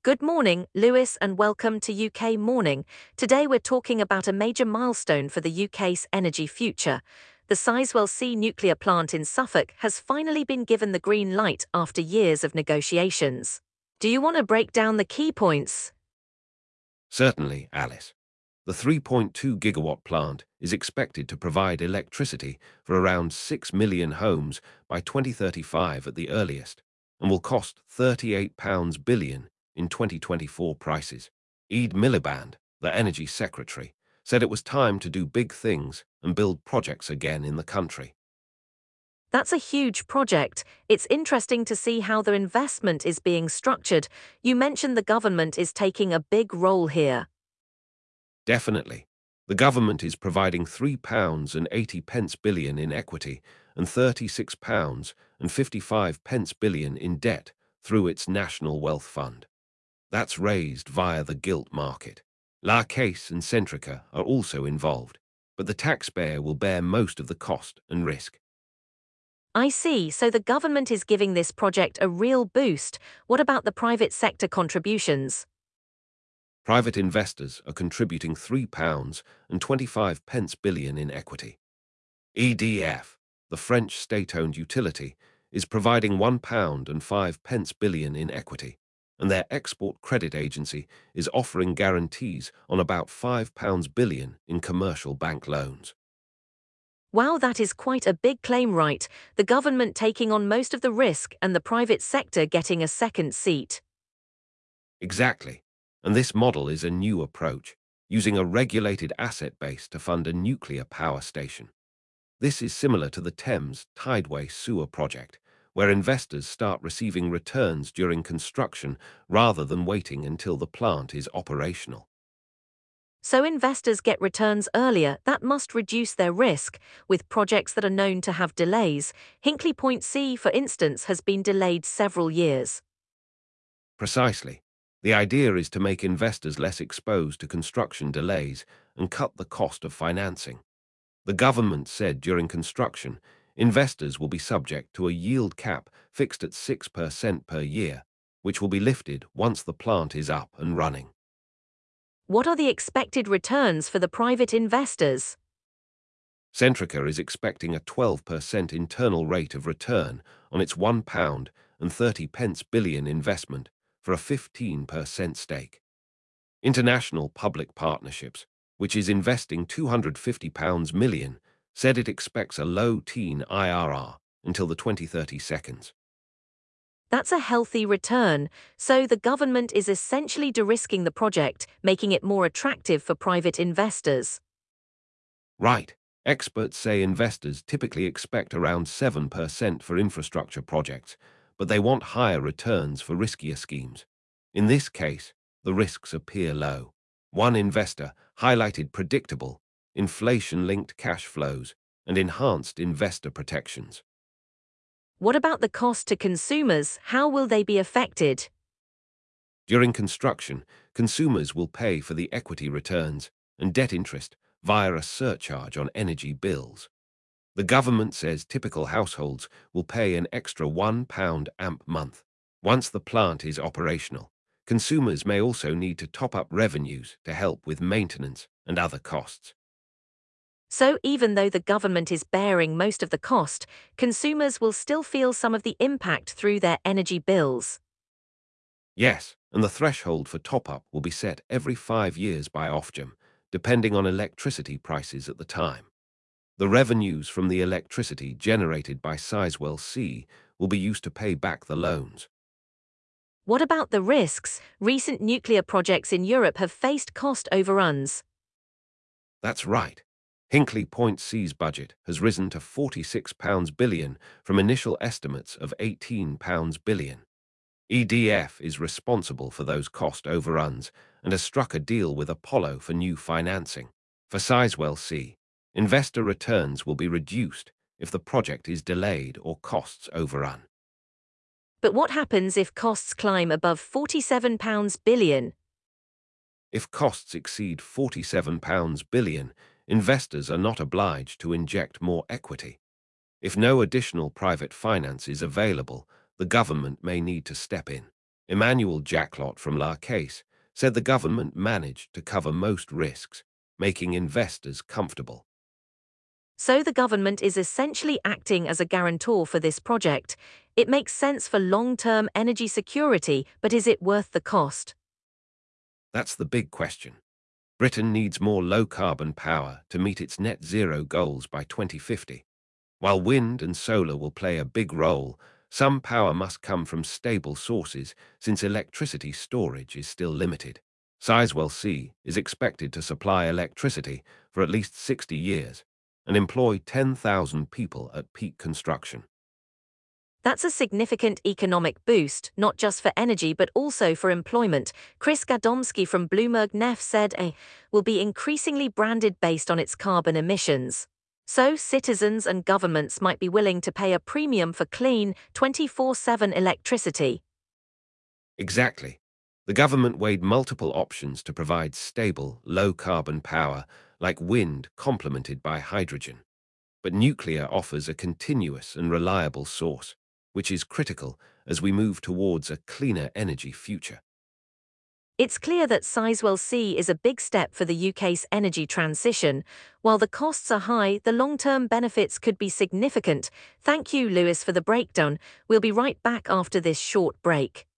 Good morning, Lewis, and welcome to UK Morning. Today we're talking about a major milestone for the UK's energy future. The Sizewell C nuclear plant in Suffolk has finally been given the green light after years of negotiations. Do you want to break down the key points? Certainly, Alice. The 3.2 gigawatt plant is expected to provide electricity for around 6 million homes by 2035 at the earliest, and will cost £38 billion in 2024 prices. Ed Miliband, the Energy Secretary, said it was time to do big things and build projects again in the country. That's a huge project. It's interesting to see how the investment is being structured. You mentioned the government is taking a big role here. Definitely. The government is providing £3.80 billion in equity and £36.55 billion in debt through its National Wealth Fund. That's raised via the gilt market. La Caisse and Centrica are also involved, but the taxpayer will bear most of the cost and risk. I see, so the government is giving this project a real boost. What about the private sector contributions? Private investors are contributing £3.25 billion in equity. EDF, the French state-owned utility, is providing £1.05 billion in equity, and their export credit agency is offering guarantees on about £5 billion in commercial bank loans. Wow, that is quite a big claim, right? The government taking on most of the risk and the private sector getting a second seat. Exactly. And this model is a new approach, using a regulated asset base to fund a nuclear power station. This is similar to the Thames Tideway sewer project, where investors start receiving returns during construction rather than waiting until the plant is operational. So investors get returns earlier. That must reduce their risk. With projects that are known to have delays, Hinkley Point C, for instance, has been delayed several years. Precisely. The idea is to make investors less exposed to construction delays and cut the cost of financing. The government said during construction, investors will be subject to a yield cap fixed at 6% per year, which will be lifted once the plant is up and running. What are the expected returns for the private investors? Centrica is expecting a 12% internal rate of return on its £1.30 billion investment for a 15% stake. International Public Partnerships, which is investing £250 million, said it expects a low-teen IRR until the 2030 seconds. That's a healthy return. So the government is essentially de-risking the project, making it more attractive for private investors. Right. Experts say investors typically expect around 7% for infrastructure projects, but they want higher returns for riskier schemes. In this case, the risks appear low. One investor highlighted predictable, inflation-linked cash flows and enhanced investor protections. What about the cost to consumers? How will they be affected? During construction, consumers will pay for the equity returns and debt interest via a surcharge on energy bills. The government says typical households will pay an extra £1 amp month. Once the plant is operational, consumers may also need to top up revenues to help with maintenance and other costs. So even though the government is bearing most of the cost, consumers will still feel some of the impact through their energy bills. Yes, and the threshold for top-up will be set every 5 years by Ofgem, depending on electricity prices at the time. The revenues from the electricity generated by Sizewell C will be used to pay back the loans. What about the risks? Recent nuclear projects in Europe have faced cost overruns. That's right. Hinkley Point C's budget has risen to £46 billion from initial estimates of £18 billion. EDF is responsible for those cost overruns and has struck a deal with Apollo for new financing. For Sizewell C, investor returns will be reduced if the project is delayed or costs overrun. But what happens if costs climb above £47 billion? If costs exceed £47 billion, investors are not obliged to inject more equity. If no additional private finance is available, the government may need to step in. Emmanuel Jacklot from La Caisse said the government managed to cover most risks, making investors comfortable. So the government is essentially acting as a guarantor for this project. It makes sense for long-term energy security, but is it worth the cost? That's the big question. Britain needs more low-carbon power to meet its net zero goals by 2050. While wind and solar will play a big role, some power must come from stable sources since electricity storage is still limited. Sizewell C is expected to supply electricity for at least 60 years and employ 10,000 people at peak construction. That's a significant economic boost, not just for energy but also for employment. Chris Gadomski from Bloomberg Neff said A will be increasingly branded based on its carbon emissions. So citizens and governments might be willing to pay a premium for clean, 24/7 electricity. Exactly. The government weighed multiple options to provide stable, low-carbon power like wind complemented by hydrogen. But nuclear offers a continuous and reliable source, which is critical as we move towards a cleaner energy future. It's clear that Sizewell C is a big step for the UK's energy transition. While the costs are high, the long-term benefits could be significant. Thank you, Lewis, for the breakdown. We'll be right back after this short break.